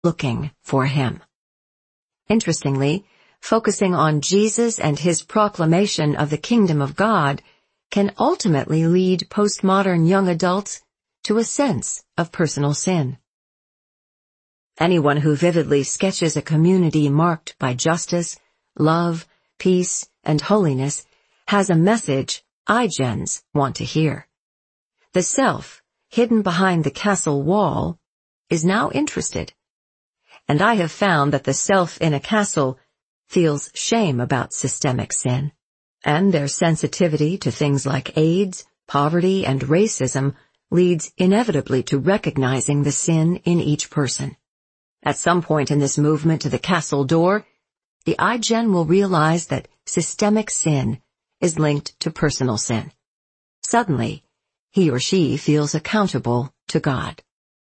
looking for him. Interestingly, focusing on Jesus and his proclamation of the kingdom of God can ultimately lead postmodern young adults to a sense of personal sin. Anyone who vividly sketches a community marked by justice, love, peace, and holiness has a message iGens want to hear. The self, hidden behind the castle wall, is now interested. And I have found that the self in a castle feels shame about systemic sin, and their sensitivity to things like AIDS, poverty, and racism leads inevitably to recognizing the sin in each person. At some point in this movement to the castle door, the iGen will realize that systemic sin is linked to personal sin. Suddenly, he or she feels accountable to God.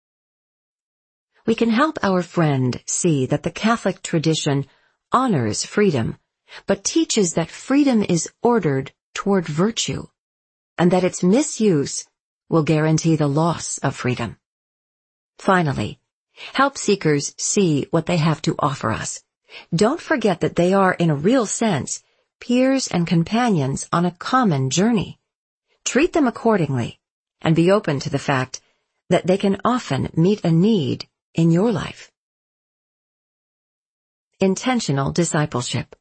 We can help our friend see that the Catholic tradition honors freedom, but teaches that freedom is ordered toward virtue, and that its misuse will guarantee the loss of freedom. Finally, help seekers see what they have to offer us. Don't forget that they are, in a real sense, peers and companions on a common journey. Treat them accordingly, and be open to the fact that they can often meet a need in your life. Intentional discipleship.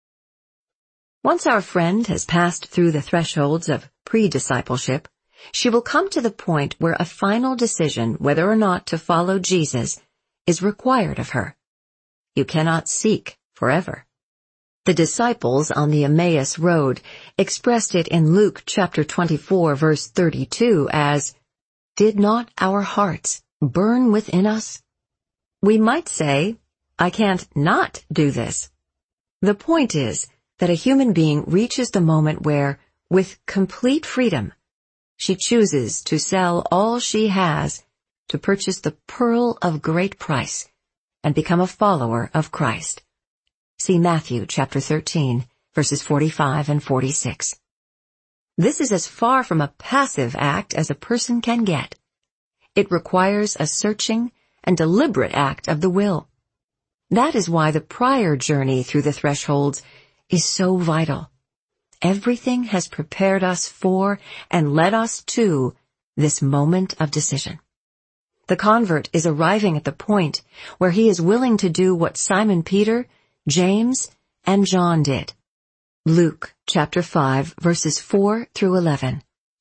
Once our friend has passed through the thresholds of pre-discipleship, she will come to the point where a final decision whether or not to follow Jesus is required of her. You cannot seek forever. The disciples on the Emmaus Road expressed it in Luke chapter 24 verse 32 as, "Did not our hearts burn within us?" We might say, I can't not do this. The point is that a human being reaches the moment where, with complete freedom, she chooses to sell all she has to purchase the pearl of great price and become a follower of Christ. See Matthew chapter 13, verses 45 and 46. This is as far from a passive act as a person can get. It requires a searching and deliberate act of the will. That is why the prior journey through the thresholds is so vital. Everything has prepared us for and led us to this moment of decision. The convert is arriving at the point where he is willing to do what Simon Peter, James, and John did. Luke chapter 5 verses 4 through 11.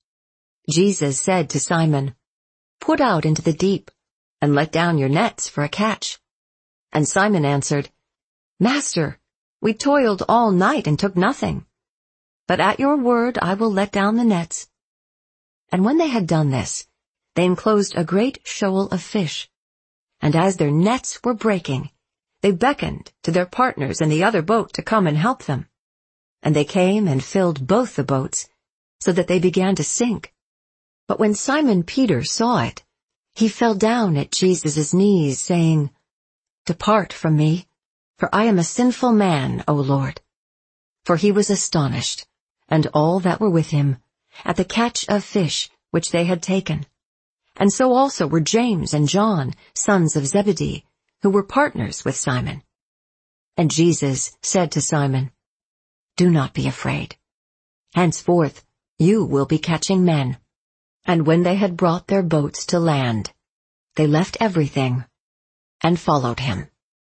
Jesus said to Simon, "Put out into the deep and let down your nets for a catch." And Simon answered, "Master, we toiled all night and took nothing. But at your word I will let down the nets." And when they had done this, they enclosed a great shoal of fish. And as their nets were breaking, they beckoned to their partners in the other boat to come and help them. And they came and filled both the boats, so that they began to sink. But when Simon Peter saw it, he fell down at Jesus' knees, saying, "Depart from me, for I am a sinful man, O Lord." For he was astonished, and all that were with him, at the catch of fish which they had taken. And so also were James and John, sons of Zebedee, who were partners with Simon. And Jesus said to Simon, "Do not be afraid. Henceforth you will be catching men." And when they had brought their boats to land, they left everything and followed him.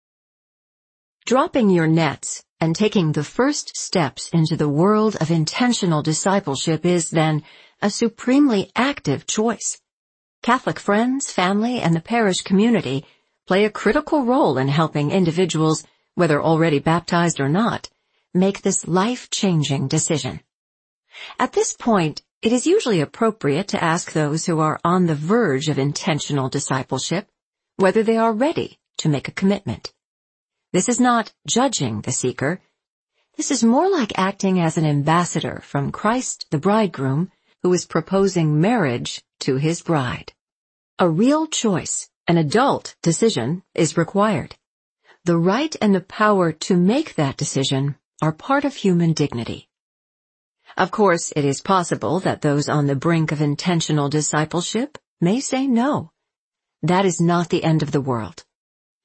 Dropping your nets and taking the first steps into the world of intentional discipleship is, then, a supremely active choice. Catholic friends, family, and the parish community play a critical role in helping individuals, whether already baptized or not, make this life-changing decision. At this point, it is usually appropriate to ask those who are on the verge of intentional discipleship whether they are ready to make a commitment. This is not judging the seeker. This is more like acting as an ambassador from Christ the bridegroom who is proposing marriage to his bride. A real choice, an adult decision, is required. The right and the power to make that decision are part of human dignity. Of course, it is possible that those on the brink of intentional discipleship may say no. That is not the end of the world.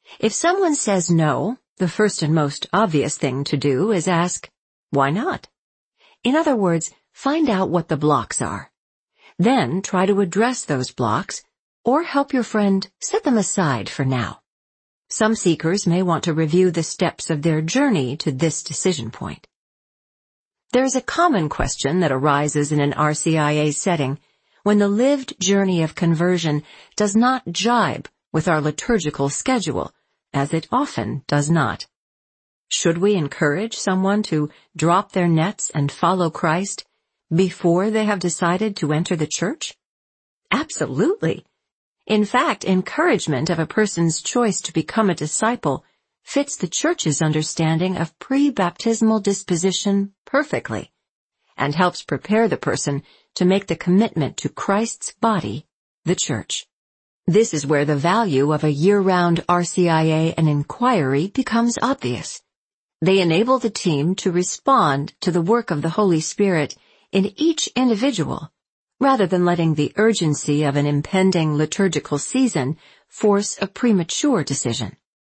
If someone says no, the first and most obvious thing to do is ask, why not? In other words, find out what the blocks are. Then try to address those blocks, or help your friend set them aside for now. Some seekers may want to review the steps of their journey to this decision point. There's a common question that arises in an RCIA setting when the lived journey of conversion does not jibe with our liturgical schedule, as it often does not. Should we encourage someone to drop their nets and follow Christ before they have decided to enter the church? Absolutely. In fact, encouragement of a person's choice to become a disciple fits the church's understanding of pre-baptismal disposition perfectly and helps prepare the person to make the commitment to Christ's body, the church. This is where the value of a year-round RCIA and inquiry becomes obvious. They enable the team to respond to the work of the Holy Spirit in each individual, rather than letting the urgency of an impending liturgical season force a premature decision.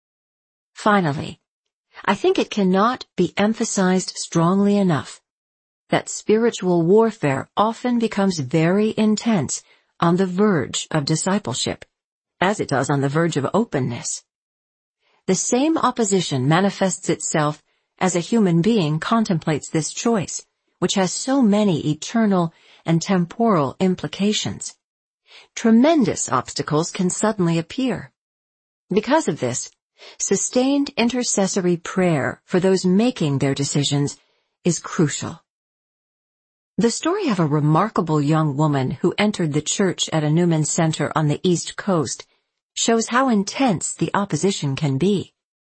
Finally, I think it cannot be emphasized strongly enough that spiritual warfare often becomes very intense on the verge of discipleship, as it does on the verge of openness. The same opposition manifests itself as a human being contemplates this choice, which has so many eternal and temporal implications. Tremendous obstacles can suddenly appear. Because of this, sustained intercessory prayer for those making their decisions is crucial. The story of a remarkable young woman who entered the church at a Newman Center on the East Coast shows how intense the opposition can be.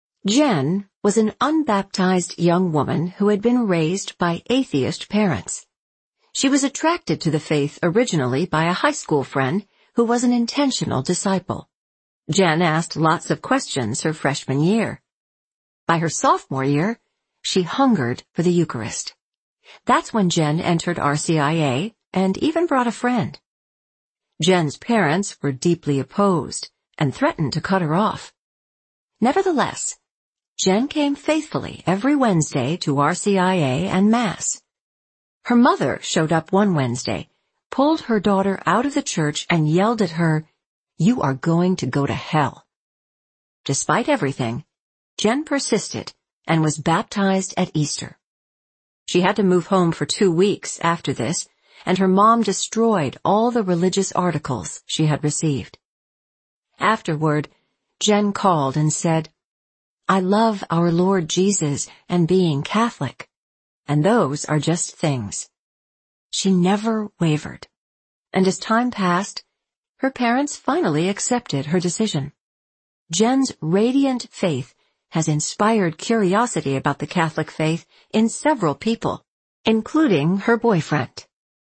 Jen was an unbaptized young woman who had been raised by atheist parents. She was attracted to the faith originally by a high school friend who was an intentional disciple. Jen asked lots of questions her freshman year. By her sophomore year, she hungered for the Eucharist. That's when Jen entered RCIA and even brought a friend. Jen's parents were deeply opposed and threatened to cut her off. Nevertheless, Jen came faithfully every Wednesday to RCIA and Mass. Her mother showed up one Wednesday, pulled her daughter out of the church and yelled at her, "You are going to go to hell." Despite everything, Jen persisted and was baptized at Easter. She had to move home for 2 weeks after this, and her mom destroyed all the religious articles she had received. Afterward, Jen called and said, "I love our Lord Jesus and being Catholic, and those are just things." She never wavered, and as time passed, her parents finally accepted her decision. Jen's radiant faith has inspired curiosity about the Catholic faith in several people, including her boyfriend.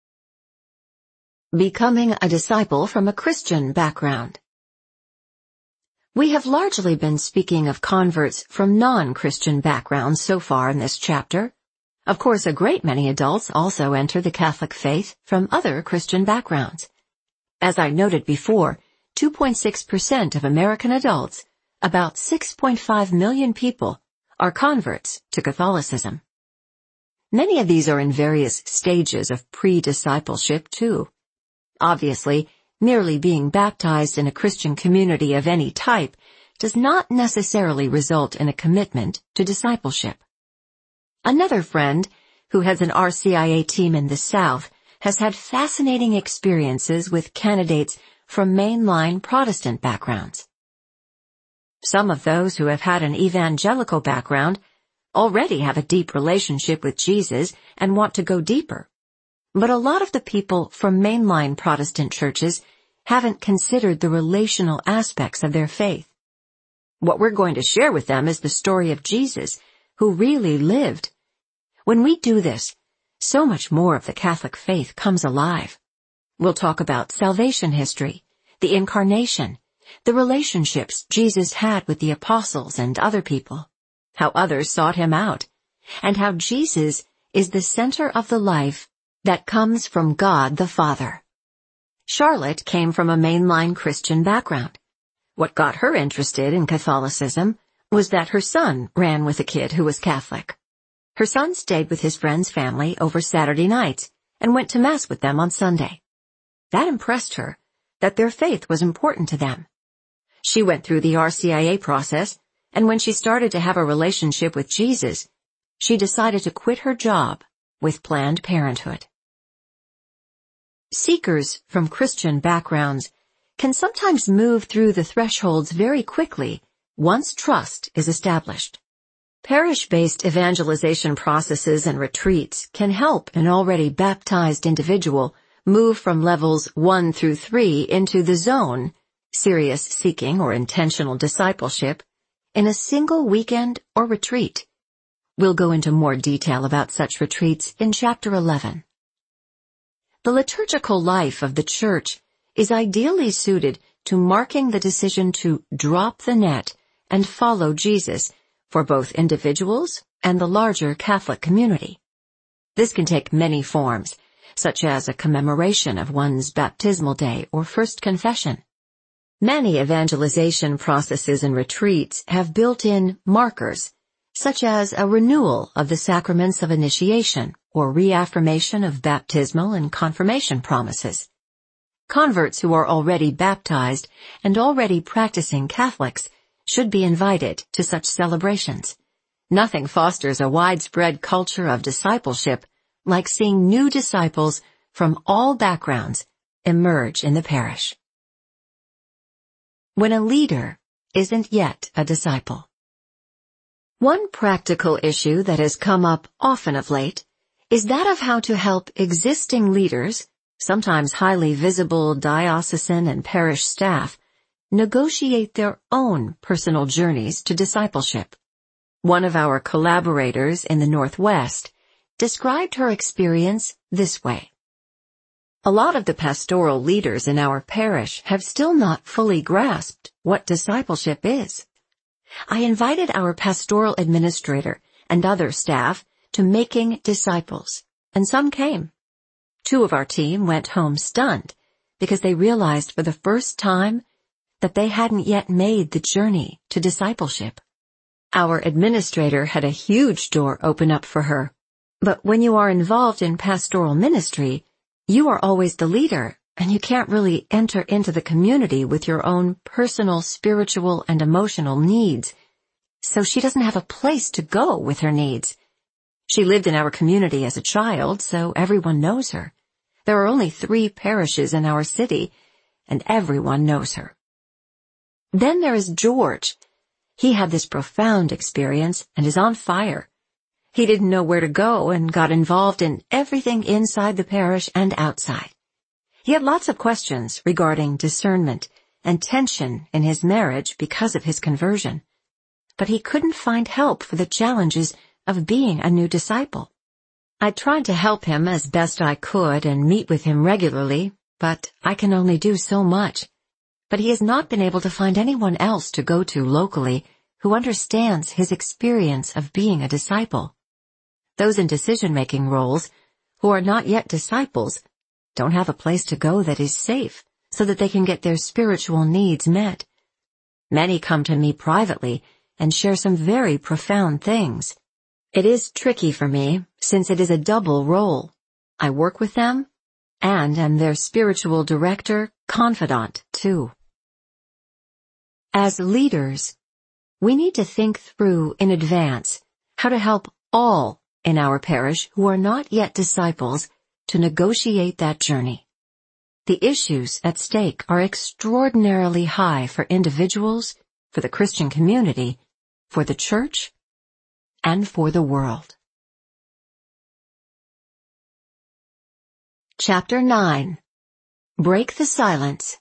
Becoming a disciple from a Christian background. We have largely been speaking of converts from non-Christian backgrounds so far in this chapter. Of course, a great many adults also enter the Catholic faith from other Christian backgrounds. As I noted before, 2.6% of American adults, about 6.5 million people, are converts to Catholicism. Many of these are in various stages of pre-discipleship too. Obviously, merely being baptized in a Christian community of any type does not necessarily result in a commitment to discipleship. Another friend, who has an RCIA team in the South, has had fascinating experiences with candidates from mainline Protestant backgrounds. Some of those who have had an evangelical background already have a deep relationship with Jesus and want to go deeper. But a lot of the people from mainline Protestant churches haven't considered the relational aspects of their faith. What we're going to share with them is the story of Jesus, who really lived. When we do this, so much more of the Catholic faith comes alive. We'll talk about salvation history, the incarnation, the relationships Jesus had with the apostles and other people, how others sought him out, and how Jesus is the center of the life that comes from God the Father. Charlotte came from a mainline Christian background. What got her interested in Catholicism was that her son ran with a kid who was Catholic. Her son stayed with his friend's family over Saturday nights and went to Mass with them on Sunday. That impressed her, that their faith was important to them. She went through the RCIA process, and when she started to have a relationship with Jesus, she decided to quit her job with Planned Parenthood. Seekers from Christian backgrounds can sometimes move through the thresholds very quickly once trust is established. Parish-based evangelization processes and retreats can help an already baptized individual move from levels 1 through 3 into the zone, serious seeking or intentional discipleship, in a single weekend or retreat. We'll go into more detail about such retreats in Chapter 11. The liturgical life of the Church is ideally suited to marking the decision to drop the net and follow Jesus for both individuals and the larger Catholic community. This can take many forms, such as a commemoration of one's baptismal day or first confession. Many evangelization processes and retreats have built-in markers, such as a renewal of the sacraments of initiation or reaffirmation of baptismal and confirmation promises. Converts who are already baptized and already practicing Catholics should be invited to such celebrations. Nothing fosters a widespread culture of discipleship like seeing new disciples from all backgrounds emerge in the parish. When a leader isn't yet a disciple. One practical issue that has come up often of late is that of how to help existing leaders, sometimes highly visible diocesan and parish staff, negotiate their own personal journeys to discipleship. One of our collaborators in the Northwest described her experience this way. A lot of the pastoral leaders in our parish have still not fully grasped what discipleship is. I invited our pastoral administrator and other staff to Making Disciples, and some came. 2 of our team went home stunned because they realized for the first time that they hadn't yet made the journey to discipleship. Our administrator had a huge door open up for her, but when you are involved in pastoral ministry, you are always the leader, and you can't really enter into the community with your own personal, spiritual, and emotional needs. So she doesn't have a place to go with her needs. She lived in our community as a child, so everyone knows her. There are only 3 parishes in our city, and everyone knows her. Then there is George. He had this profound experience and is on fire. He didn't know where to go and got involved in everything inside the parish and outside. He had lots of questions regarding discernment and tension in his marriage because of his conversion. But he couldn't find help for the challenges of being a new disciple. I tried to help him as best I could and meet with him regularly, but I can only do so much. But he has not been able to find anyone else to go to locally who understands his experience of being a disciple. Those in decision-making roles, who are not yet disciples, don't have a place to go that is safe so that they can get their spiritual needs met. Many come to me privately and share some very profound things. It is tricky for me, since it is a double role. I work with them, and am their spiritual director, confidant, too. As leaders, we need to think through in advance how to help all in our parish who are not yet disciples to negotiate that journey. The issues at stake are extraordinarily high for individuals, for the Christian community, for the Church, and for the world. Chapter 9. Break the Silence.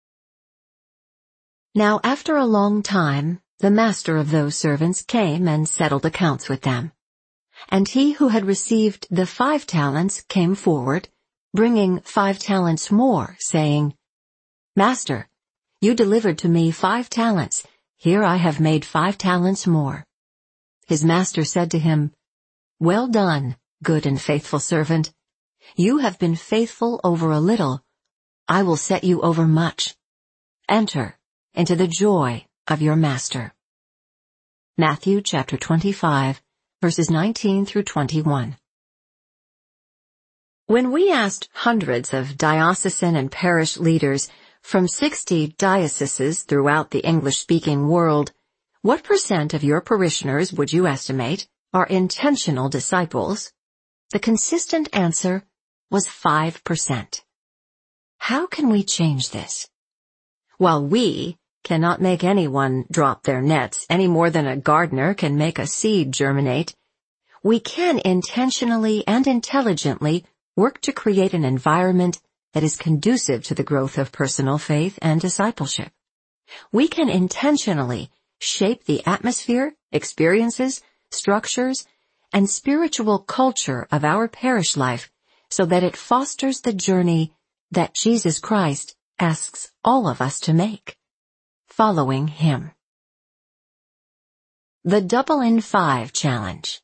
Now after a long time, the master of those servants came and settled accounts with them. And he who had received the 5 talents came forward, bringing 5 talents more, saying, Master, you delivered to me 5 talents. Here I have made 5 talents more. His master said to him, Well done, good and faithful servant. You have been faithful over a little. I will set you over much. Enter into the joy of your master. Matthew chapter 25, verses 19 through 21. When we asked hundreds of diocesan and parish leaders from 60 dioceses throughout the English-speaking world, what % of your parishioners would you estimate are intentional disciples? The consistent answer was 5%. How can we change this? While we cannot make anyone drop their nets any more than a gardener can make a seed germinate, we can intentionally and intelligently work to create an environment that is conducive to the growth of personal faith and discipleship. We can intentionally shape the atmosphere, experiences, structures, and spiritual culture of our parish life so that it fosters the journey that Jesus Christ asks all of us to make, following Him. The Double in 5 Challenge.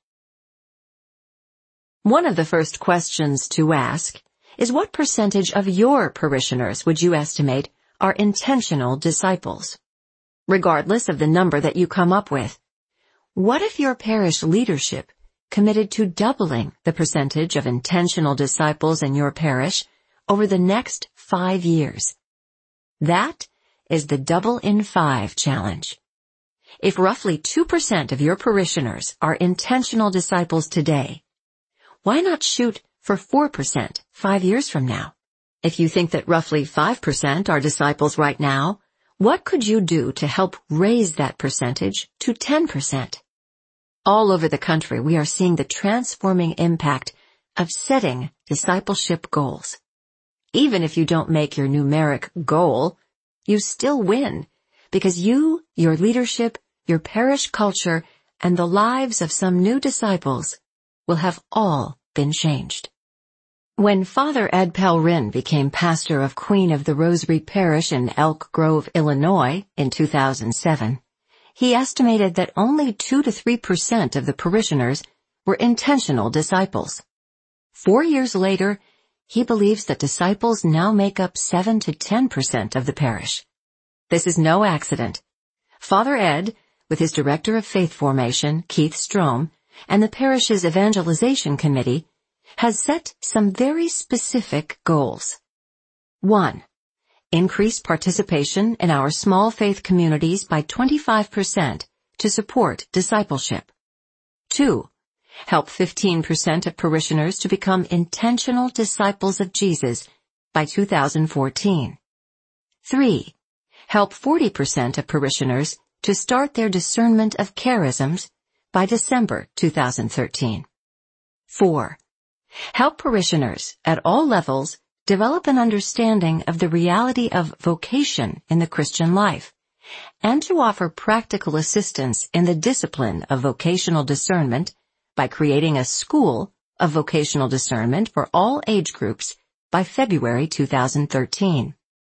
One of the first questions to ask is what percentage of your parishioners would you estimate are intentional disciples? Regardless of the number that you come up with, what if your parish leadership committed to doubling the percentage of intentional disciples in your parish over the next 5 years? That is the Double in 5 Challenge. If roughly 2% of your parishioners are intentional disciples today, why not shoot for 4% 5 years from now? If you think that roughly 5% are disciples right now, what could you do to help raise that percentage to 10%? All over the country, we are seeing the transforming impact of setting discipleship goals. Even if you don't make your numeric goal, you still win, because you, your leadership, your parish culture, and the lives of some new disciples will have all been changed. When Father Ed Pelrin became pastor of Queen of the Rosary Parish in Elk Grove, Illinois in 2007, he estimated that only 2 to 3% of the parishioners were intentional disciples. 4 years later, he believes that disciples now make up 7 to 10% of the parish. This is no accident. Father Ed, with his director of faith formation, Keith Strom, and the parish's evangelization committee, has set some very specific goals. 1. Increase participation in our small faith communities by 25% to support discipleship. 2. Help 15% of parishioners to become intentional disciples of Jesus by 2014. 3. Help 40% of parishioners to start their discernment of charisms by December 2013. 4. Help parishioners at all levels develop an understanding of the reality of vocation in the Christian life, and to offer practical assistance in the discipline of vocational discernment by creating a school of vocational discernment for all age groups by February 2013.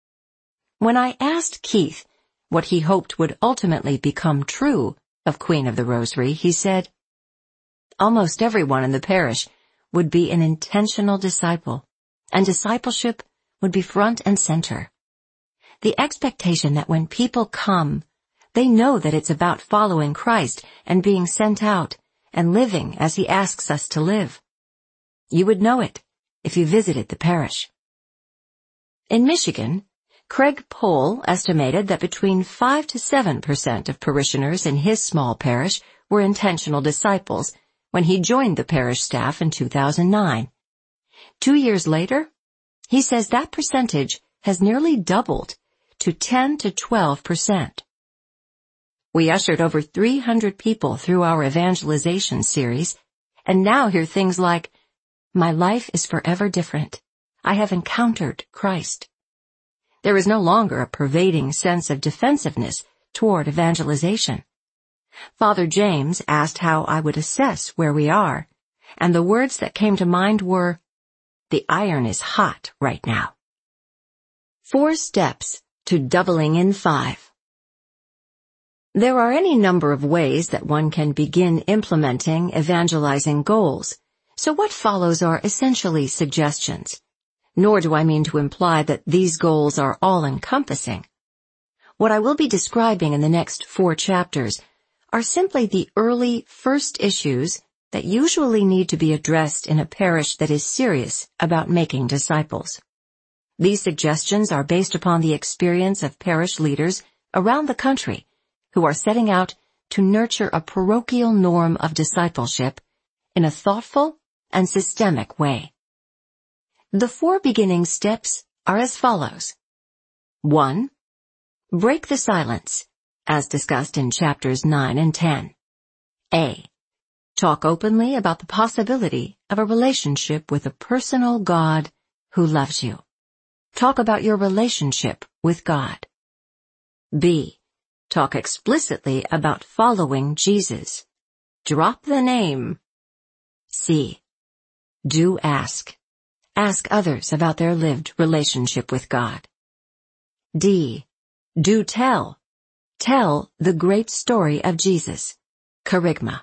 When I asked Keith what he hoped would ultimately become true of Queen of the Rosary, he said, "Almost everyone in the parish would be an intentional disciple, and discipleship would be front and center. The expectation that when people come, they know that it's about following Christ and being sent out and living as He asks us to live. You would know it if you visited the parish." In Michigan, Craig Pohl estimated that between 5 to 7% of parishioners in his small parish were intentional disciples when he joined the parish staff in 2009. 2 years later, he says that percentage has nearly doubled to 10 to 12%. We ushered over 300 people through our evangelization series, and now hear things like, "My life is forever different. I have encountered Christ." There is no longer a pervading sense of defensiveness toward evangelization. Father James asked how I would assess where we are, and the words that came to mind were, "The iron is hot right now." 4 steps to doubling in 5. There are any number of ways that one can begin implementing evangelizing goals, so what follows are essentially suggestions. Nor do I mean to imply that these goals are all-encompassing. What I will be describing in the next 4 chapters are simply the early first issues that usually need to be addressed in a parish that is serious about making disciples. These suggestions are based upon the experience of parish leaders around the country who are setting out to nurture a parochial norm of discipleship in a thoughtful and systemic way. The 4 beginning steps are as follows. 1. Break the silence, as discussed in chapters 9 and 10. A. Talk openly about the possibility of a relationship with a personal God who loves you. Talk about your relationship with God. B. Talk explicitly about following Jesus. Drop the name. C. Do ask. Ask others about their lived relationship with God. D. Do tell. Tell the great story of Jesus. Kerygma.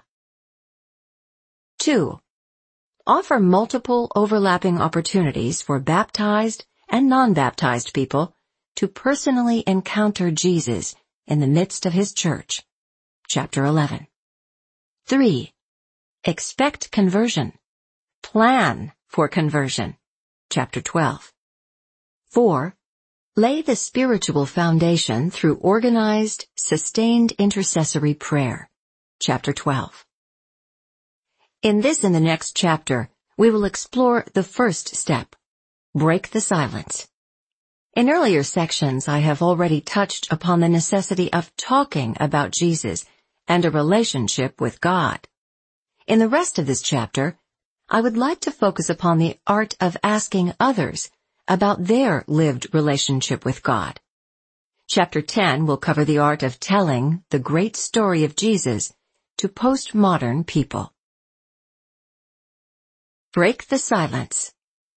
2. Offer multiple overlapping opportunities for baptized and non-baptized people to personally encounter Jesus in the midst of his church. Chapter 11. 3. Expect conversion. Plan for conversion. Chapter 12. 4. Lay the spiritual foundation through organized, sustained intercessory prayer. Chapter 12. In this and the next chapter, we will explore the first step. Break the silence. In earlier sections, I have already touched upon the necessity of talking about Jesus and a relationship with God. In the rest of this chapter, I would like to focus upon the art of asking others about their lived relationship with God. Chapter 10 will cover the art of telling the great story of Jesus to postmodern people. Break the silence.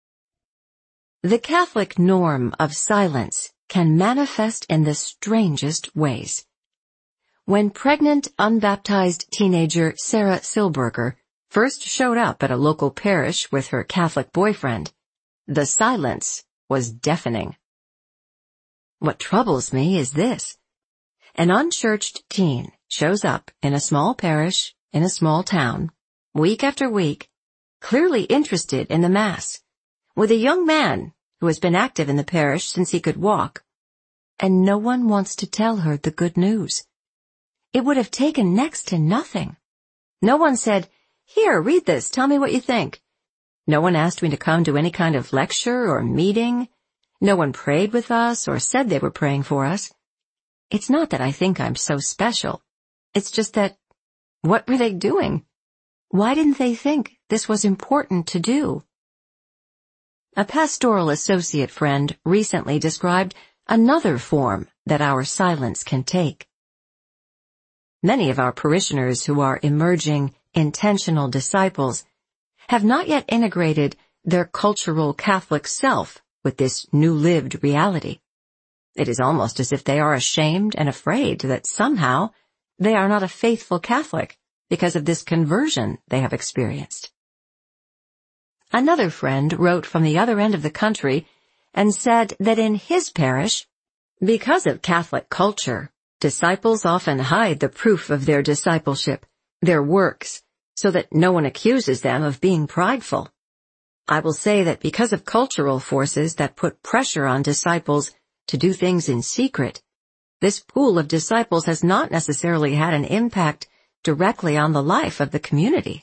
The Catholic norm of silence can manifest in the strangest ways. When pregnant, unbaptized teenager Sarah Silberger first showed up at a local parish with her Catholic boyfriend, the silence was deafening. What troubles me is this. An unchurched teen shows up in a small parish in a small town, week after week, clearly interested in the Mass, with a young man who has been active in the parish since he could walk, and no one wants to tell her the good news. It would have taken next to nothing. No one said, "Here, read this, tell me what you think." No one asked me to come to any kind of lecture or meeting. No one prayed with us or said they were praying for us. It's not that I think I'm so special. It's just that, what were they doing? Why didn't they think this was important to do? A pastoral associate friend recently described another form that our silence can take. Many of our parishioners who are emerging intentional disciples have not yet integrated their cultural Catholic self with this new lived reality. It is almost as if they are ashamed and afraid that somehow they are not a faithful Catholic because of this conversion they have experienced. Another friend wrote from the other end of the country and said that in his parish, because of Catholic culture, disciples often hide the proof of their discipleship, their works, so that no one accuses them of being prideful. I will say that because of cultural forces that put pressure on disciples to do things in secret, this pool of disciples has not necessarily had an impact directly on the life of the community.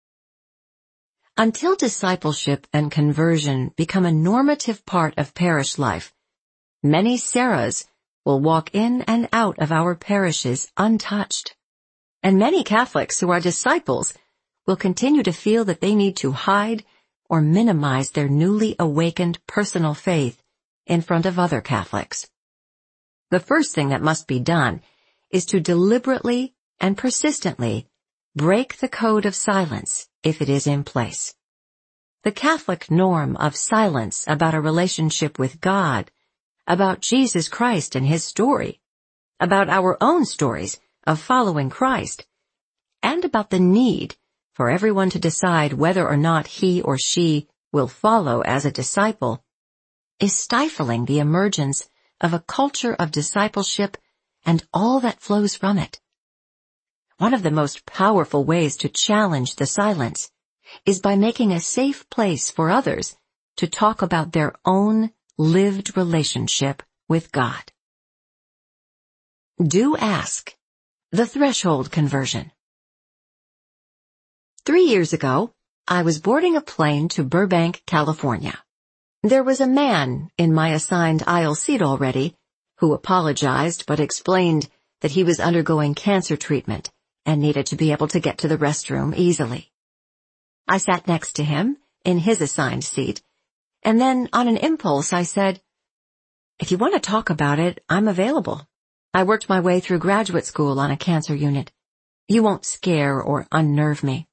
Until discipleship and conversion become a normative part of parish life, many Sarahs will walk in and out of our parishes untouched. And many Catholics who are disciples will continue to feel that they need to hide or minimize their newly awakened personal faith in front of other Catholics. The first thing that must be done is to deliberately and persistently break the code of silence if it is in place. The Catholic norm of silence about a relationship with God, about Jesus Christ and his story, about our own stories of following Christ, and about the need for everyone to decide whether or not he or she will follow as a disciple, is stifling the emergence of a culture of discipleship and all that flows from it. One of the most powerful ways to challenge the silence is by making a safe place for others to talk about their own lived relationship with God. Do ask. The threshold conversion. 3 years ago, I was boarding a plane to Burbank, California. There was a man in my assigned aisle seat already who apologized but explained that he was undergoing cancer treatment and needed to be able to get to the restroom easily. I sat next to him in his assigned seat, and then on an impulse I said, "If you want to talk about it, I'm available. I worked my way through graduate school on a cancer unit. You won't scare or unnerve me."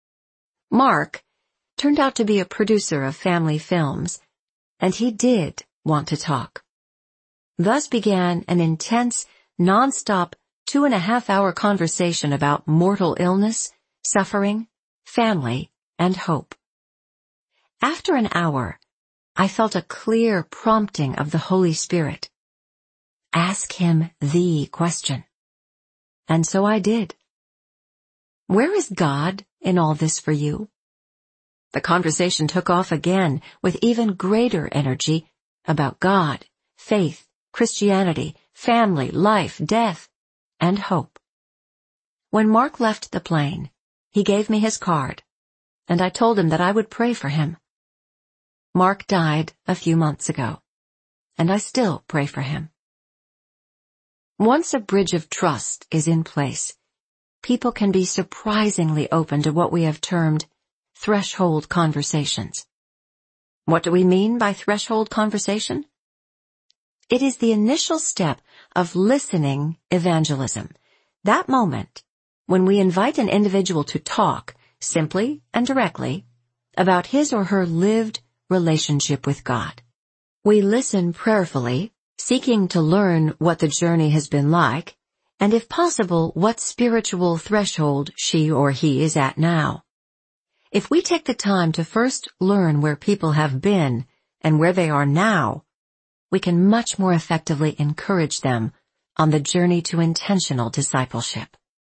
Mark turned out to be a producer of family films, and he did want to talk. Thus began an intense, non-stop 2.5-hour conversation about mortal illness, suffering, family, and hope. After an hour, I felt a clear prompting of the Holy Spirit. Ask him the question. And so I did. Where is God in all this for you? The conversation took off again with even greater energy about God, faith, Christianity, family, life, death, and hope. When Mark left the plane, he gave me his card, and I told him that I would pray for him. Mark died a few months ago, and I still pray for him. Once a bridge of trust is in place, people can be surprisingly open to what we have termed threshold conversations. What do we mean by threshold conversation? It is the initial step of listening evangelism, that moment when we invite an individual to talk, simply and directly, about his or her lived relationship with God. We listen prayerfully, seeking to learn what the journey has been like, and if possible, what spiritual threshold she or he is at now. If we take the time to first learn where people have been and where they are now, we can much more effectively encourage them on the journey to intentional discipleship.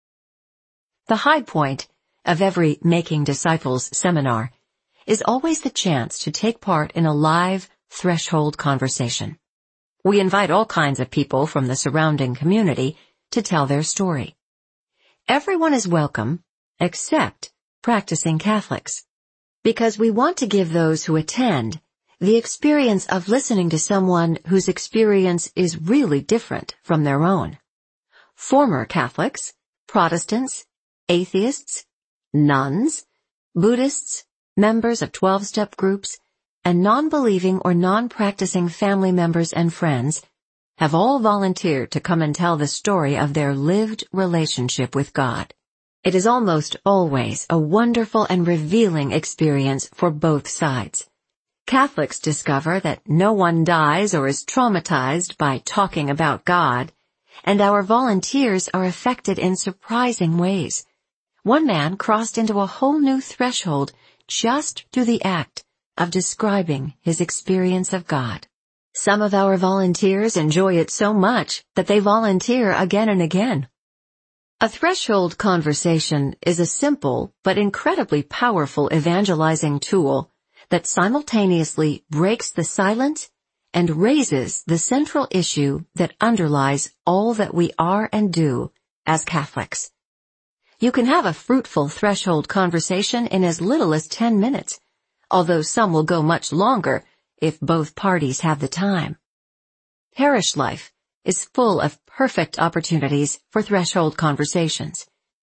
The high point of every Making Disciples seminar is always the chance to take part in a live threshold conversation. We invite all kinds of people from the surrounding community to tell their story. Everyone is welcome, except practicing Catholics, because we want to give those who attend the experience of listening to someone whose experience is really different from their own. Former Catholics, Protestants, atheists, nuns, Buddhists, members of 12-step groups, and non-believing or non-practicing family members and friends have all volunteered to come and tell the story of their lived relationship with God. It is almost always a wonderful and revealing experience for both sides. Catholics discover that no one dies or is traumatized by talking about God, and our volunteers are affected in surprising ways. One man crossed into a whole new threshold just through the act of describing his experience of God. Some of our volunteers enjoy it so much that they volunteer again and again. A threshold conversation is a simple but incredibly powerful evangelizing tool that simultaneously breaks the silence and raises the central issue that underlies all that we are and do as Catholics. You can have a fruitful threshold conversation in as little as 10 minutes, although some will go much longer if both parties have the time. Parish life is full of perfect opportunities for threshold conversations.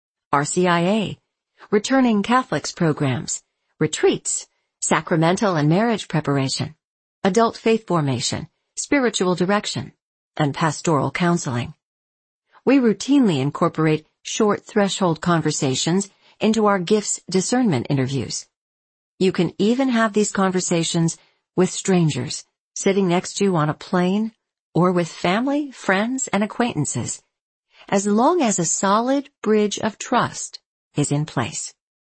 RCIA, Returning Catholics programs, retreats, sacramental and marriage preparation, adult faith formation, spiritual direction, and pastoral counseling. We routinely incorporate short threshold conversations into our gifts discernment interviews. You can even have these conversations with strangers sitting next to you on a plane or with family, friends, and acquaintances, as long as a solid bridge of trust is in place.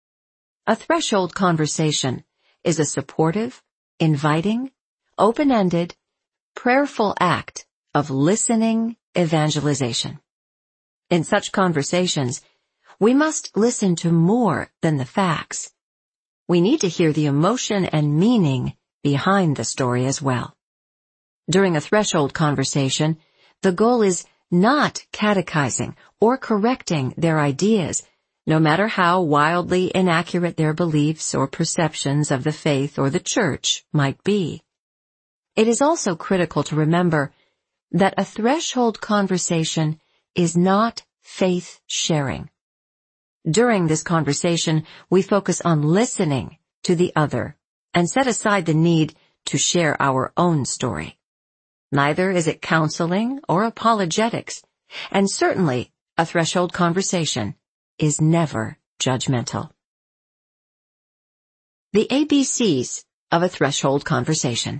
A threshold conversation is a supportive, inviting, open-ended, prayerful act of listening evangelization. In such conversations, we must listen to more than the facts. We need to hear the emotion and meaning behind the story as well. During a threshold conversation, the goal is not catechizing or correcting their ideas, no matter how wildly inaccurate their beliefs or perceptions of the faith or the church might be. It is also critical to remember that a threshold conversation is not faith sharing. During this conversation, we focus on listening to the other and set aside the need to share our own story. Neither is it counseling or apologetics, and certainly a threshold conversation is never judgmental. The ABCs of a threshold conversation.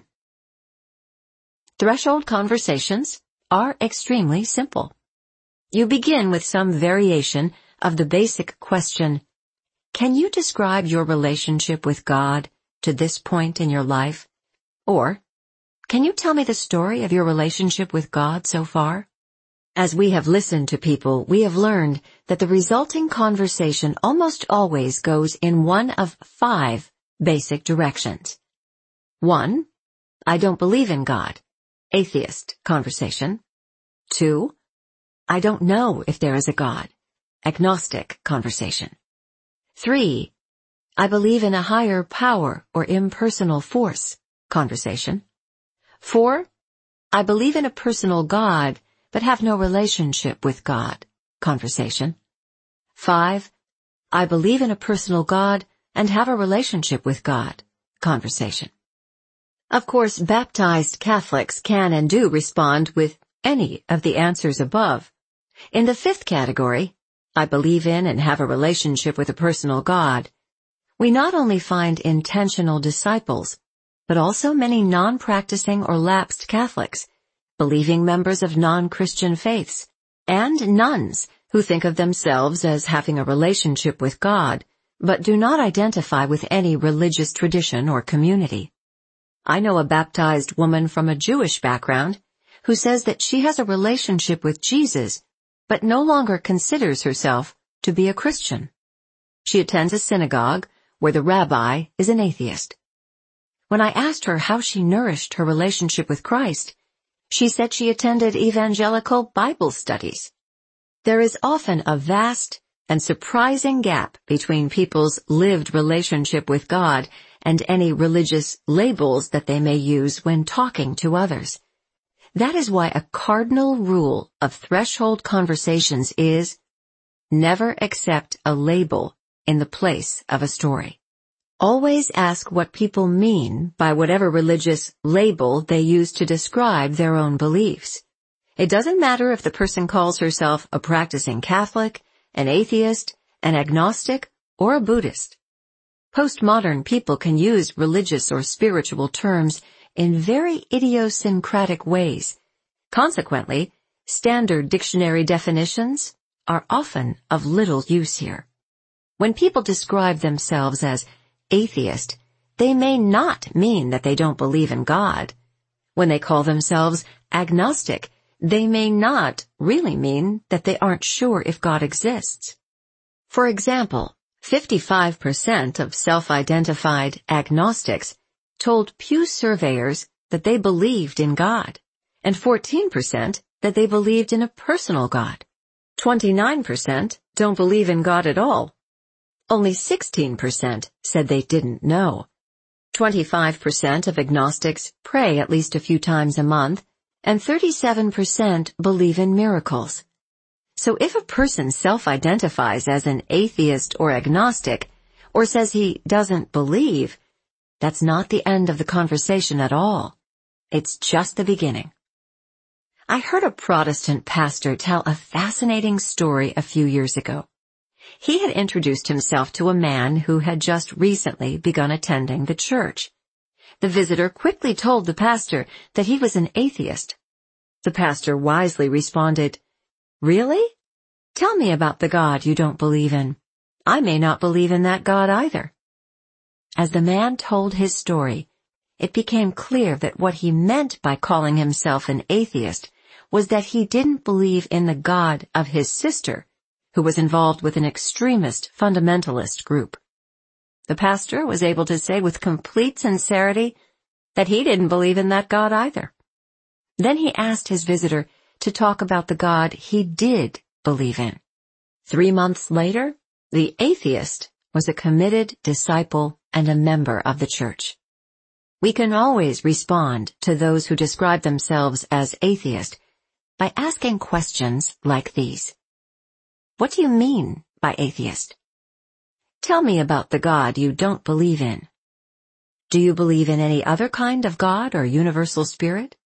Threshold conversations are extremely simple. You begin with some variation of the basic question, can you describe your relationship with God to this point in your life? Or, can you tell me the story of your relationship with God so far? As we have listened to people, we have learned that the resulting conversation almost always goes in one of 5 basic directions. 1. I don't believe in God. Atheist conversation. 2. I don't know if there is a God. Agnostic conversation. 3. I believe in a higher power or impersonal force conversation. 4. I believe in a personal God, but have no relationship with God conversation. 5. I believe in a personal God and have a relationship with God conversation. Of course, baptized Catholics can and do respond with any of the answers above. In the 5th category, I believe in and have a relationship with a personal God, we not only find intentional disciples, but also many non-practicing or lapsed Catholics, believing members of non-Christian faiths, and nuns who think of themselves as having a relationship with God, but do not identify with any religious tradition or community. I know a baptized woman from a Jewish background who says that she has a relationship with Jesus, but no longer considers herself to be a Christian. She attends a synagogue where the rabbi is an atheist. When I asked her how she nourished her relationship with Christ, she said she attended evangelical Bible studies. There is often a vast and surprising gap between people's lived relationship with God and any religious labels that they may use when talking to others. That is why a cardinal rule of threshold conversations is never accept a label in the place of a story. Always ask what people mean by whatever religious label they use to describe their own beliefs. It doesn't matter if the person calls herself a practicing Catholic, an atheist, an agnostic, or a Buddhist. Postmodern people can use religious or spiritual terms in very idiosyncratic ways. Consequently, standard dictionary definitions are often of little use here. When people describe themselves as atheist, they may not mean that they don't believe in God. When they call themselves agnostic, they may not really mean that they aren't sure if God exists. For example, 55% of self-identified agnostics told Pew surveyors that they believed in God, and 14% that they believed in a personal God. 29% don't believe in God at all. Only 16% said they didn't know. 25% of agnostics pray at least a few times a month, and 37% believe in miracles. So if a person self-identifies as an atheist or agnostic, or says he doesn't believe, that's not the end of the conversation at all. It's just the beginning. I heard a Protestant pastor tell a fascinating story a few years ago. He had introduced himself to a man who had just recently begun attending the church. The visitor quickly told the pastor that he was an atheist. The pastor wisely responded, "Really? Tell me about the God you don't believe in. I may not believe in that God either." As the man told his story, it became clear that what he meant by calling himself an atheist was that he didn't believe in the God of his sister, who was involved with an extremist fundamentalist group. The pastor was able to say with complete sincerity that he didn't believe in that God either. Then he asked his visitor to talk about the God he did believe in. 3 months later, the atheist was a committed disciple and a member of the church. We can always respond to those who describe themselves as atheist by asking questions like these. What do you mean by atheist? Tell me about the God you don't believe in. Do you believe in any other kind of God or universal spirit?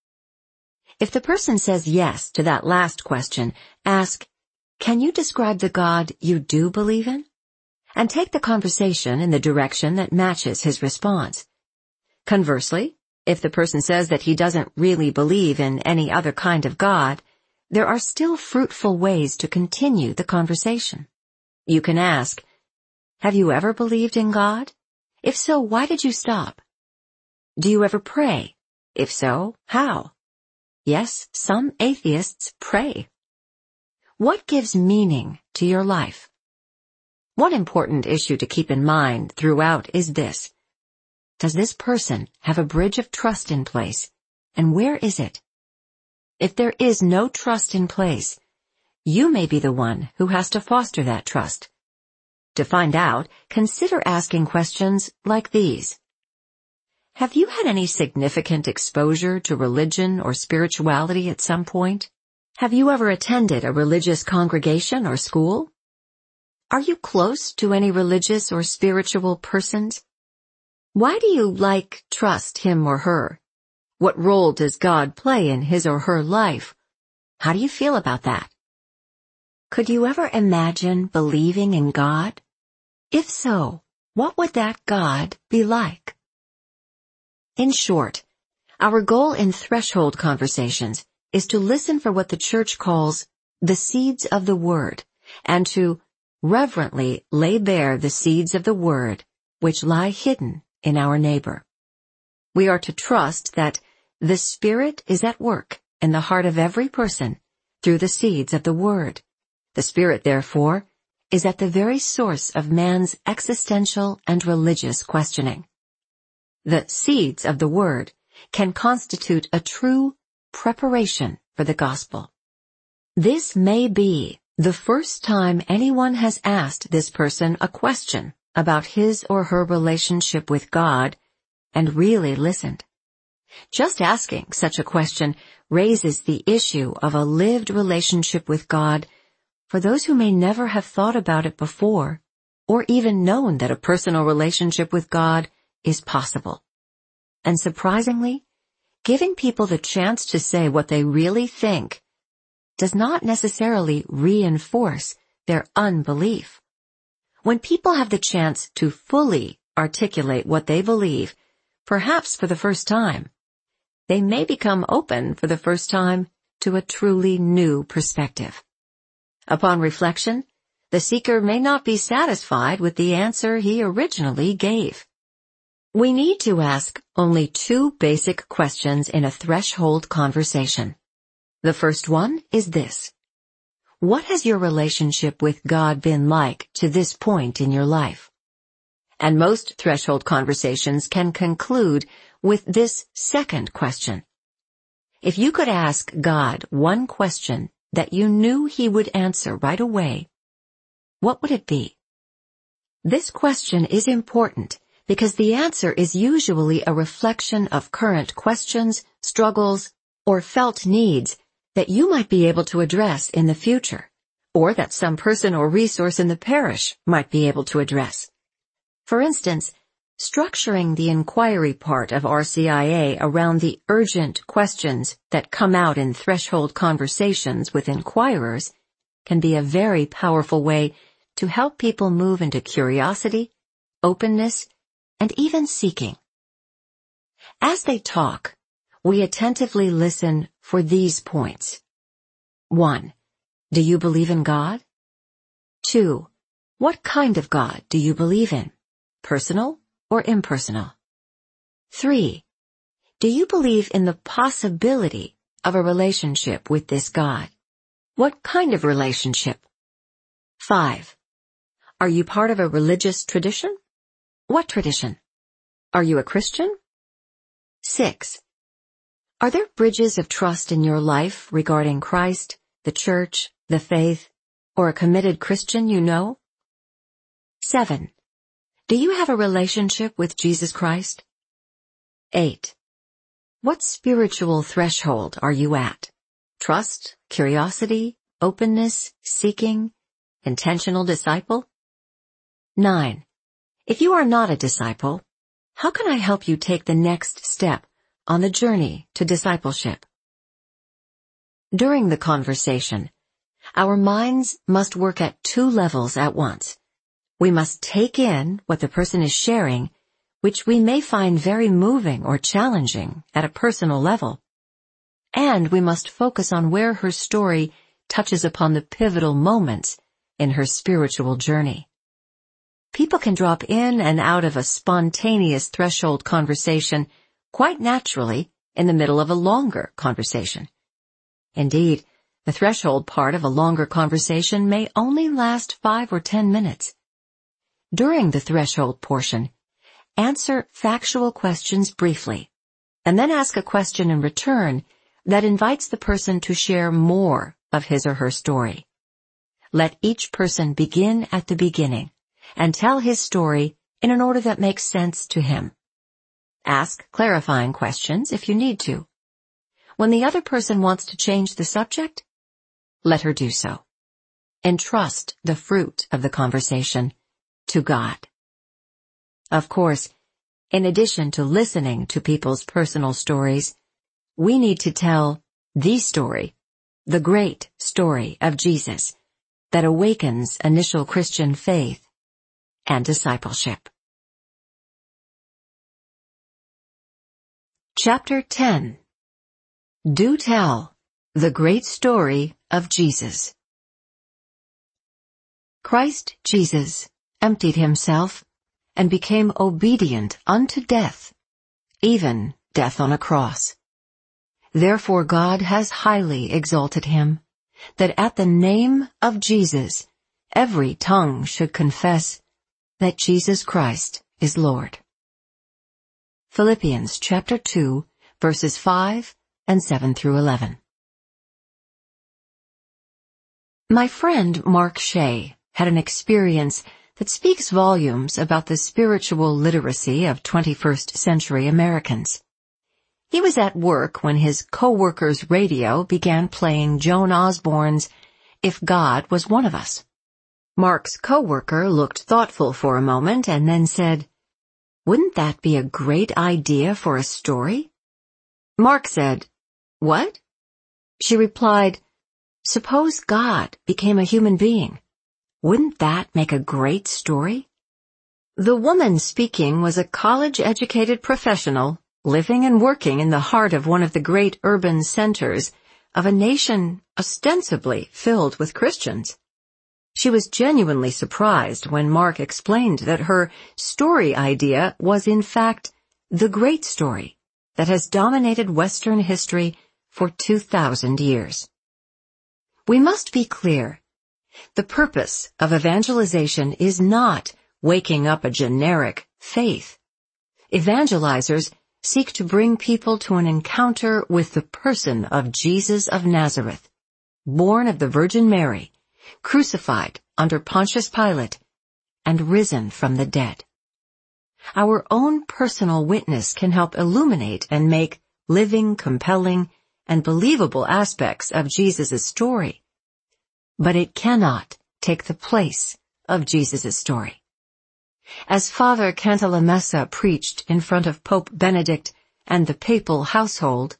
If the person says yes to that last question, ask, can you describe the God you do believe in? And take the conversation in the direction that matches his response. Conversely, if the person says that he doesn't really believe in any other kind of God, there are still fruitful ways to continue the conversation. You can ask, have you ever believed in God? If so, why did you stop? Do you ever pray? If so, how? Yes, some atheists pray. What gives meaning to your life? One important issue to keep in mind throughout is this. Does this person have a bridge of trust in place? And where is it? If there is no trust in place, you may be the one who has to foster that trust. To find out, consider asking questions like these. Have you had any significant exposure to religion or spirituality at some point? Have you ever attended a religious congregation or school? Are you close to any religious or spiritual persons? Why do you trust him or her? What role does God play in his or her life? How do you feel about that? Could you ever imagine believing in God? If so, what would that God be like? In short, our goal in threshold conversations is to listen for what the church calls the seeds of the Word, and to reverently lay bare the seeds of the Word which lie hidden in our neighbor. We are to trust that the Spirit is at work in the heart of every person through the seeds of the Word. The Spirit, therefore, is at the very source of man's existential and religious questioning. The seeds of the Word can constitute a true preparation for the gospel. This may be the first time anyone has asked this person a question about his or her relationship with God and really listened. Just asking such a question raises the issue of a lived relationship with God for those who may never have thought about it before or even known that a personal relationship with God is possible. And surprisingly, giving people the chance to say what they really think does not necessarily reinforce their unbelief. When people have the chance to fully articulate what they believe, perhaps for the first time, they may become open for the first time to a truly new perspective. Upon reflection, the seeker may not be satisfied with the answer he originally gave. We need to ask only 2 basic questions in a threshold conversation. The first one is this. What has your relationship with God been like to this point in your life? And most threshold conversations can conclude with this second question. If you could ask God one question that you knew he would answer right away, what would it be? This question is important because the answer is usually a reflection of current questions, struggles, or felt needs that you might be able to address in the future, or that some person or resource in the parish might be able to address. For instance, structuring the inquiry part of RCIA around the urgent questions that come out in threshold conversations with inquirers can be a very powerful way to help people move into curiosity, openness, and even seeking. As they talk, we attentively listen for these points. 1. Do you believe in God? 2. What kind of God do you believe in? Personal or impersonal? 3. Do you believe in the possibility of a relationship with this God? What kind of relationship? 5. Are you part of a religious tradition? What tradition? Are you a Christian? 6. Are there bridges of trust in your life regarding Christ, the church, the faith, or a committed Christian you know? 7. Do you have a relationship with Jesus Christ? 8. What spiritual threshold are you at? Trust, curiosity, openness, seeking, intentional disciple? 9. If you are not a disciple, how can I help you take the next step on the journey to discipleship? During the conversation, our minds must work at 2 levels at once. We must take in what the person is sharing, which we may find very moving or challenging at a personal level. And we must focus on where her story touches upon the pivotal moments in her spiritual journey. People can drop in and out of a spontaneous threshold conversation quite naturally in the middle of a longer conversation. Indeed, the threshold part of a longer conversation may only last 5 or 10 minutes. During the threshold portion, answer factual questions briefly, and then ask a question in return that invites the person to share more of his or her story. Let each person begin at the beginning and tell his story in an order that makes sense to him. Ask clarifying questions if you need to. When the other person wants to change the subject, let her do so. Entrust the fruit of the conversation to God. Of course, in addition to listening to people's personal stories, we need to tell the story, the great story of Jesus that awakens initial Christian faith and discipleship. Chapter 10. Do tell the great story of Jesus. Christ Jesus emptied himself and became obedient unto death, even death on a cross. Therefore God has highly exalted him, that at the name of Jesus every tongue should confess that Jesus Christ is Lord. Philippians chapter 2, verses 5 and 7 through 11. My friend Mark Shea had an experience that speaks volumes about the spiritual literacy of 21st century Americans. He was at work when his co-worker's radio began playing Joan Osborne's If God Was One of Us. Mark's co-worker looked thoughtful for a moment and then said, "Wouldn't that be a great idea for a story?" Mark said, "What?" She replied, "Suppose God became a human being. Wouldn't that make a great story?" The woman speaking was a college-educated professional living and working in the heart of one of the great urban centers of a nation ostensibly filled with Christians. She was genuinely surprised when Mark explained that her story idea was in fact the great story that has dominated Western history for 2,000 years. We must be clear. The purpose of evangelization is not waking up a generic faith. Evangelizers seek to bring people to an encounter with the person of Jesus of Nazareth, born of the Virgin Mary, crucified under Pontius Pilate, and risen from the dead. Our own personal witness can help illuminate and make living, compelling, and believable aspects of Jesus' story. But it cannot take the place of Jesus' story. As Father Cantalamessa preached in front of Pope Benedict and the papal household,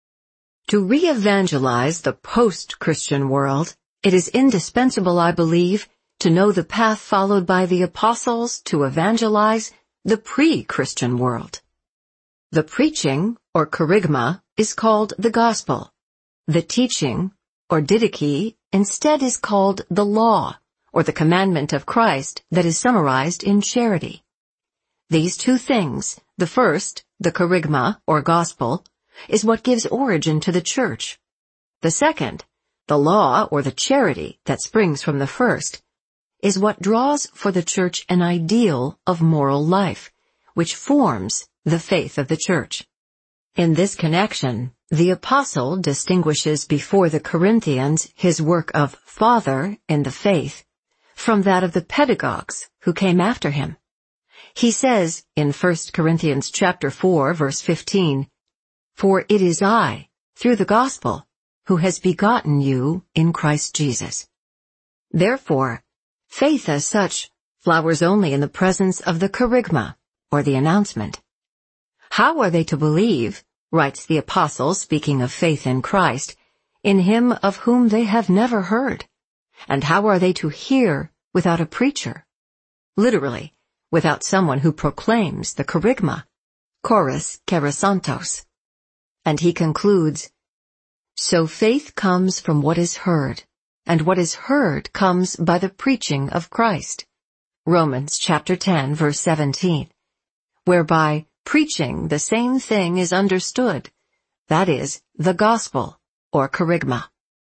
to re-evangelize the post-Christian world, it is indispensable, I believe, to know the path followed by the apostles to evangelize the pre-Christian world. The preaching, or kerygma, is called the gospel. The teaching, or didache, instead is called the law, or the commandment of Christ that is summarized in charity. These two things, the first, the kerygma, or gospel, is what gives origin to the church. The second, the law or the charity that springs from the first, is what draws for the church an ideal of moral life, which forms the faith of the church. In this connection, the apostle distinguishes before the Corinthians his work of father in the faith from that of the pedagogues who came after him. He says in 1 Corinthians chapter 4, verse 15, "For it is I, through the gospel, who has begotten you in Christ Jesus." Therefore, faith as such flowers only in the presence of the kerygma, or the announcement. How are they to believe, writes the apostle speaking of faith in Christ, in him of whom they have never heard? And how are they to hear without a preacher? Literally, without someone who proclaims the kerygma, chorus keresantos. And he concludes, "So faith comes from what is heard, and what is heard comes by the preaching of Christ." Romans chapter 10, verse 17. Whereby preaching the same thing is understood, that is, the gospel, or kerygma.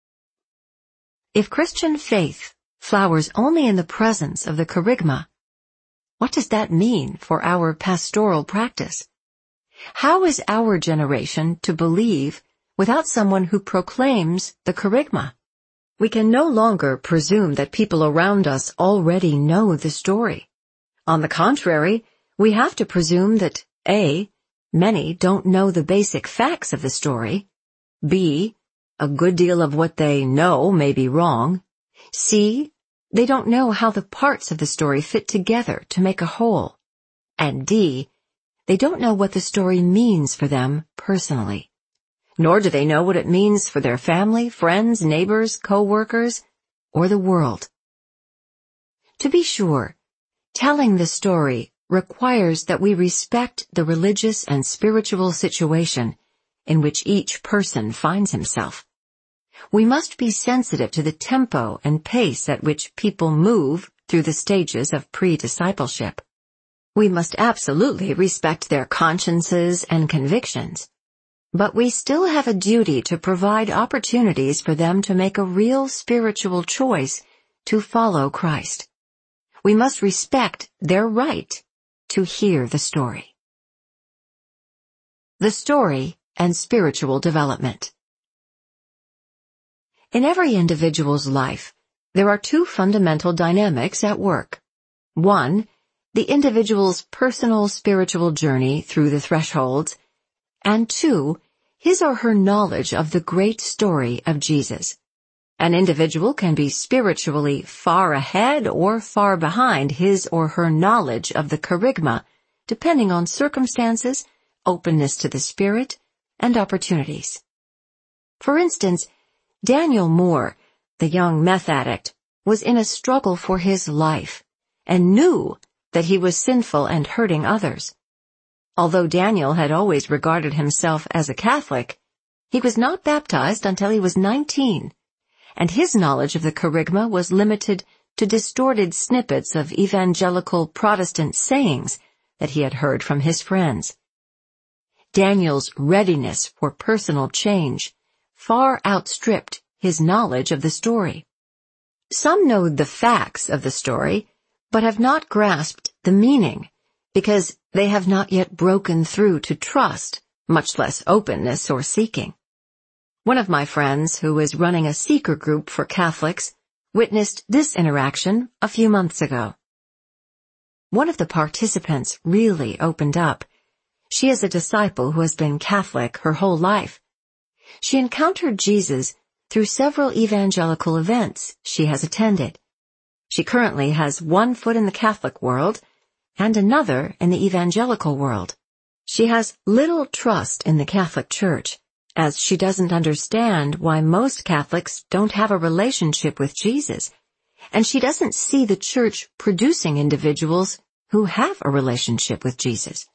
If Christian faith flowers only in the presence of the kerygma, what does that mean for our pastoral practice? How is our generation to believe without someone who proclaims the kerygma? We can no longer presume that people around us already know the story. On the contrary, we have to presume that A, many don't know the basic facts of the story. B, a good deal of what they know may be wrong. C, they don't know how the parts of the story fit together to make a whole. And D, they don't know what the story means for them personally. Nor do they know what it means for their family, friends, neighbors, co-workers, or the world. To be sure, telling the story requires that we respect the religious and spiritual situation in which each person finds himself. We must be sensitive to the tempo and pace at which people move through the stages of pre-discipleship. We must absolutely respect their consciences and convictions, but we still have a duty to provide opportunities for them to make a real spiritual choice to follow Christ. We must respect their right to hear the story. The story and spiritual development. In every individual's life, there are two fundamental dynamics at work. One, the individual's personal spiritual journey through the thresholds, and two, his or her knowledge of the great story of Jesus. An individual can be spiritually far ahead or far behind his or her knowledge of the kerygma, depending on circumstances, openness to the Spirit, and opportunities. For instance, Daniel Moore, the young meth addict, was in a struggle for his life and knew that he was sinful and hurting others. Although Daniel had always regarded himself as a Catholic, he was not baptized until he was 19, and his knowledge of the kerygma was limited to distorted snippets of evangelical Protestant sayings that he had heard from his friends. Daniel's readiness for personal change far outstripped his knowledge of the story. Some know the facts of the story, but have not grasped the meaning, because they have not yet broken through to trust, much less openness or seeking. One of my friends, who is running a seeker group for Catholics, witnessed this interaction a few months ago. One of the participants really opened up. She is a disciple who has been Catholic her whole life. She encountered Jesus through several evangelical events she has attended. She currently has one foot in the Catholic world and another in the evangelical world. She has little trust in the Catholic Church, as she doesn't understand why most Catholics don't have a relationship with Jesus, and she doesn't see the Church producing individuals who have a relationship with Jesus.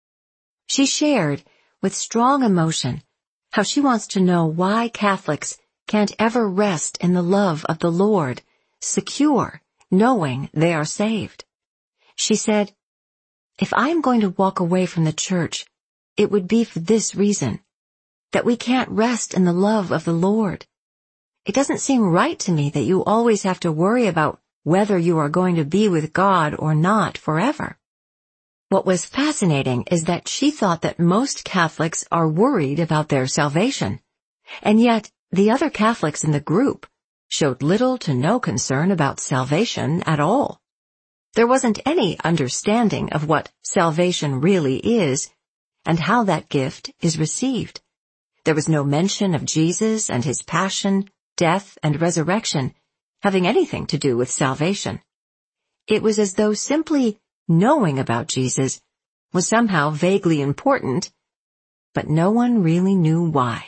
She shared, with strong emotion, how she wants to know why Catholics can't ever rest in the love of the Lord, secure, knowing they are saved. She said, "If I am going to walk away from the Church, it would be for this reason. that we can't rest in the love of the Lord. It doesn't seem right to me that you always have to worry about whether you are going to be with God or not forever. What was fascinating is that she thought that most Catholics are worried about their salvation, and yet the other Catholics in the group showed little to no concern about salvation at all. There wasn't any understanding of what salvation really is and how that gift is received. There was no mention of Jesus and his passion, death, and resurrection having anything to do with salvation. It was as though simply knowing about Jesus was somehow vaguely important, but no one really knew why.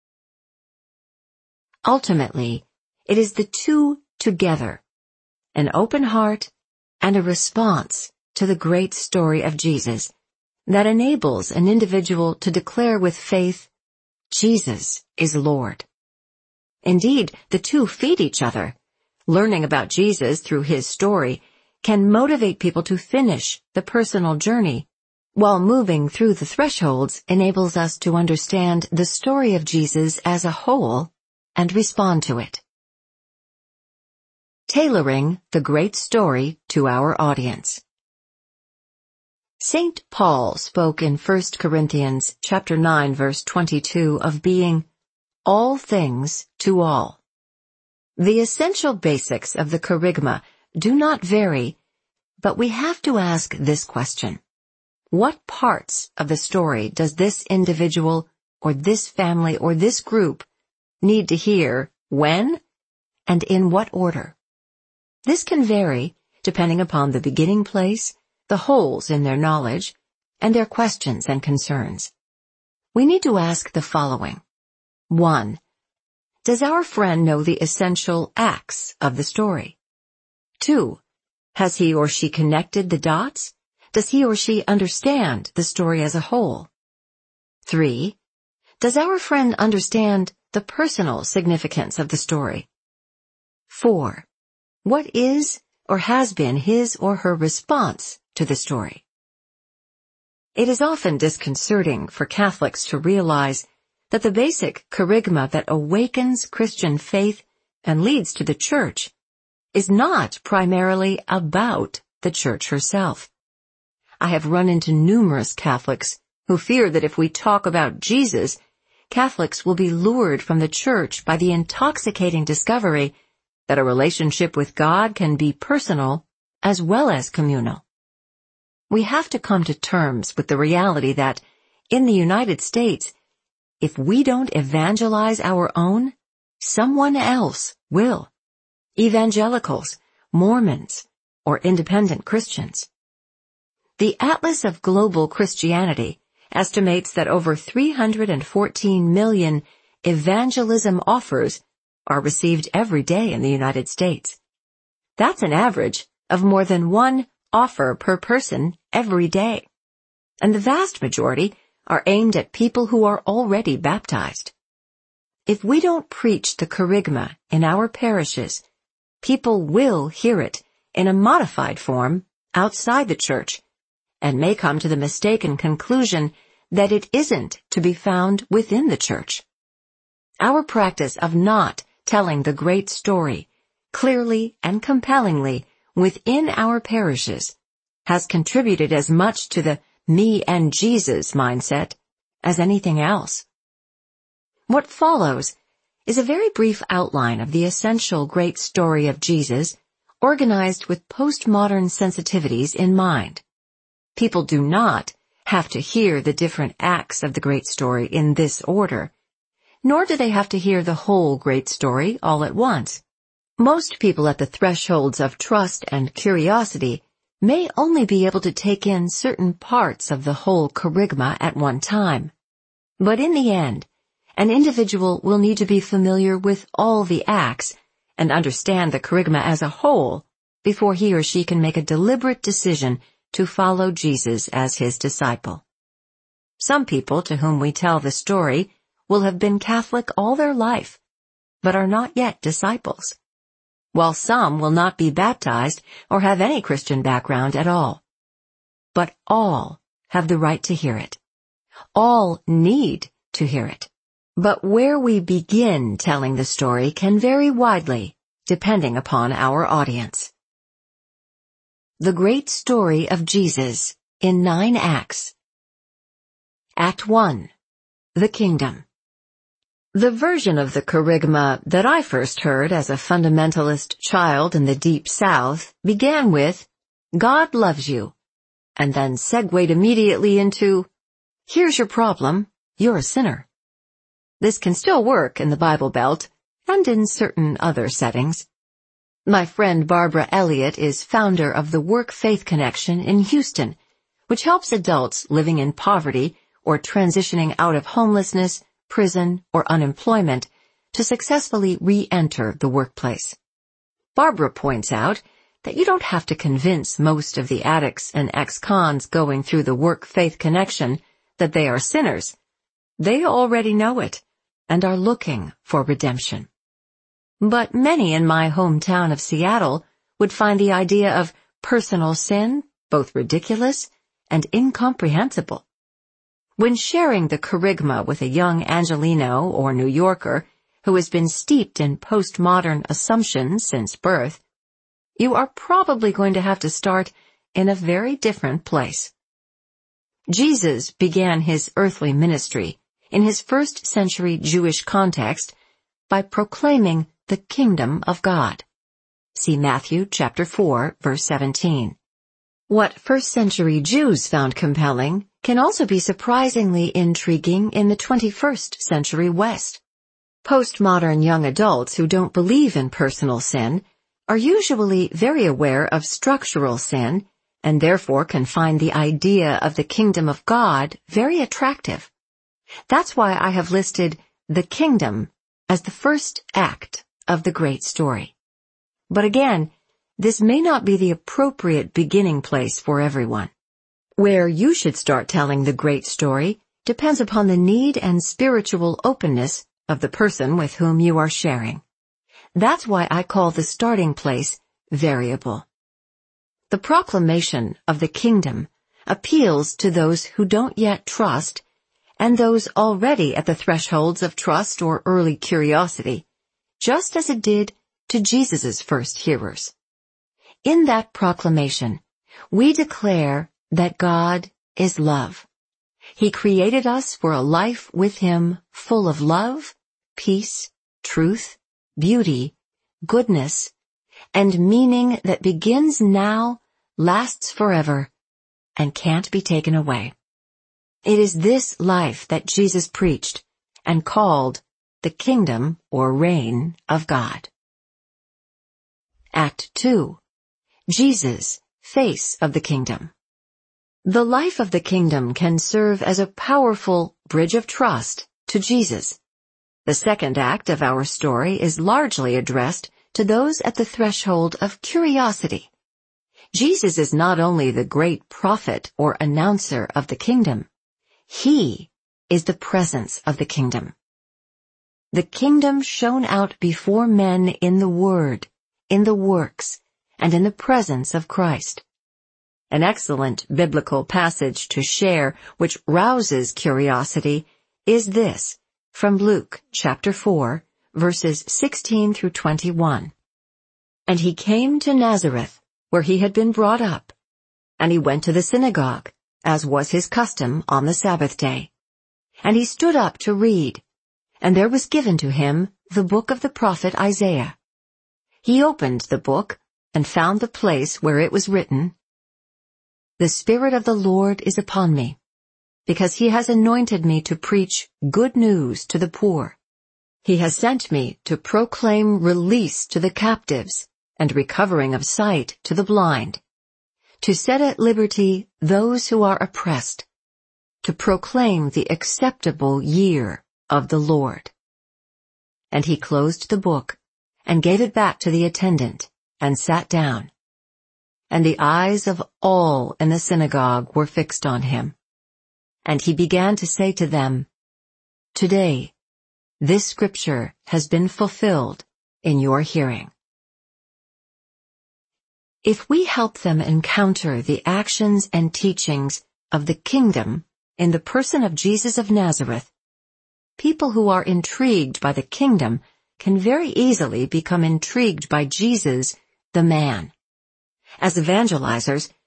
Ultimately, it is the two together, an open heart and a response to the great story of Jesus, that enables an individual to declare with faith, Jesus is Lord. Indeed, the two feed each other. Learning about Jesus through his story can motivate people to finish the personal journey, while moving through the thresholds enables us to understand the story of Jesus as a whole and respond to it. Tailoring the great story to our audience. St. Paul spoke in 1 Corinthians chapter 9 verse 22 of being all things to all. The essential basics of the kerygma do not vary, but we have to ask this question. What parts of the story does this individual or this family or this group need to hear when and in what order? This can vary depending upon the beginning place, the holes in their knowledge, and their questions and concerns. We need to ask the following. 1. Does our friend know the essential acts of the story? 2. Has he or she connected the dots? Does he or she understand the story as a whole? 3. Does our friend understand the personal significance of the story? 4. What is or has been his or her response to the story? It is often disconcerting for Catholics to realize that the basic kerygma that awakens Christian faith and leads to the Church is not primarily about the Church herself. I have run into numerous Catholics who fear that if we talk about Jesus, Catholics will be lured from the Church by the intoxicating discovery that a relationship with God can be personal as well as communal. We have to come to terms with the reality that, in the United States, if we don't evangelize our own, someone else will. Evangelicals, Mormons, or independent Christians. The Atlas of Global Christianity estimates that over 314 million evangelism offers are received every day in the United States. That's an average of more than one offer per person every day. And the vast majority are aimed at people who are already baptized. If we don't preach the kerygma in our parishes, people will hear it in a modified form outside the Church and may come to the mistaken conclusion that it isn't to be found within the Church. Our practice of not telling the great story clearly and compellingly within our parishes has contributed as much to the me and Jesus mindset as anything else. What follows is a very brief outline of the essential great story of Jesus, organized with postmodern sensitivities in mind. People do not have to hear the different acts of the great story in this order, nor do they have to hear the whole great story all at once. Most people at the thresholds of trust and curiosity may only be able to take in certain parts of the whole kerygma at one time. But in the end, an individual will need to be familiar with all the acts and understand the kerygma as a whole before he or she can make a deliberate decision to follow Jesus as his disciple. Some people to whom we tell the story will have been Catholic all their life, but are not yet disciples, while some will not be baptized or have any Christian background at all. But all have the right to hear it. All need to hear it. But where we begin telling the story can vary widely, depending upon our audience. The Great Story of Jesus in 9 Acts. Act 1. The Kingdom. The version of the kerygma that I first heard as a fundamentalist child in the Deep South began with, "God loves you," and then segued immediately into, "Here's your problem, you're a sinner." This can still work in the Bible Belt and in certain other settings. My friend Barbara Elliott is founder of the Work-Faith Connection in Houston, which helps adults living in poverty or transitioning out of homelessness, prison, or unemployment to successfully re-enter the workplace. Barbara points out that you don't have to convince most of the addicts and ex-cons going through the Work-Faith Connection that they are sinners. They already know it and are looking for redemption. But many in my hometown of Seattle would find the idea of personal sin both ridiculous and incomprehensible. When sharing the kerygma with a young Angelino or New Yorker who has been steeped in postmodern assumptions since birth, you are probably going to have to start in a very different place. Jesus began his earthly ministry in his first-century Jewish context by proclaiming the kingdom of God. See Matthew chapter 4, verse 17. What first-century Jews found compelling can also be surprisingly intriguing in the 21st century West. Postmodern young adults who don't believe in personal sin are usually very aware of structural sin and therefore can find the idea of the kingdom of God very attractive. That's why I have listed the kingdom as the first act of the great story. But again, this may not be the appropriate beginning place for everyone. Where you should start telling the great story depends upon the need and spiritual openness of the person with whom you are sharing. That's why I call the starting place variable. The proclamation of the kingdom appeals to those who don't yet trust and those already at the thresholds of trust or early curiosity, just as it did to Jesus' first hearers. In that proclamation, we declare that God is love. He created us for a life with Him full of love, peace, truth, beauty, goodness, and meaning that begins now, lasts forever, and can't be taken away. It is this life that Jesus preached and called the kingdom or reign of God. Act 2. Jesus, face of the kingdom. The life of the kingdom can serve as a powerful bridge of trust to Jesus. The second act of our story is largely addressed to those at the threshold of curiosity. Jesus is not only the great prophet or announcer of the kingdom, He is the presence of the kingdom. The kingdom shone out before men in the word, in the works, and in the presence of Christ. An excellent biblical passage to share which rouses curiosity is this, from Luke chapter 4, verses 16 through 21. And he came to Nazareth, where he had been brought up, and he went to the synagogue, as was his custom on the Sabbath day. And he stood up to read, and there was given to him the book of the prophet Isaiah. He opened the book and found the place where it was written, "The Spirit of the Lord is upon me, because He has anointed me to preach good news to the poor. He has sent me to proclaim release to the captives and recovering of sight to the blind, to set at liberty those who are oppressed, to proclaim the acceptable year of the Lord." And he closed the book and gave it back to the attendant and sat down. And the eyes of all in the synagogue were fixed on him. And he began to say to them, "Today, this scripture has been fulfilled in your hearing." If we help them encounter the actions and teachings of the kingdom in the person of Jesus of Nazareth, People who are intrigued by the kingdom can very easily become intrigued by Jesus, the man. As evangelizers,